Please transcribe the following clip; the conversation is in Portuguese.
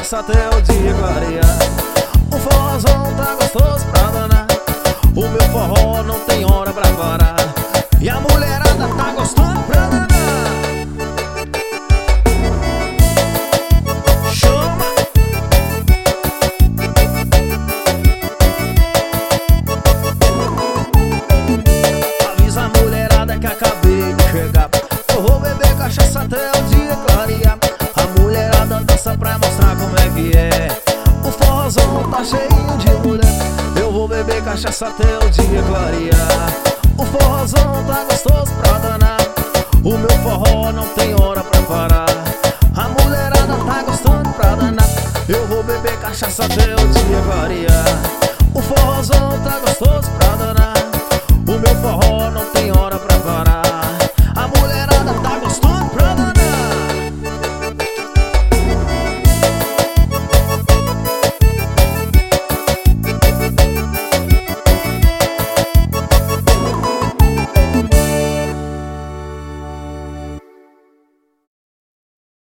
cachaça até o dia clarear. O forrozão tá gostoso pra danar. O meu forró não tem hora pra parar. E a mulherada tá gostando pra danar. Chama! Avisa a mulherada que acabei de chegar. Eu vou beber cachaça até o dia clarear. A mulherada dança pra mostrar como é que é. O forrozão tá cheio de mulher. Eu vou beber cachaça até o dia clarear. O forrozão tá gostoso pra danar. O meu forró não tem hora pra parar. A mulherada tá gostando pra danar. Eu vou beber cachaça até o dia clarear.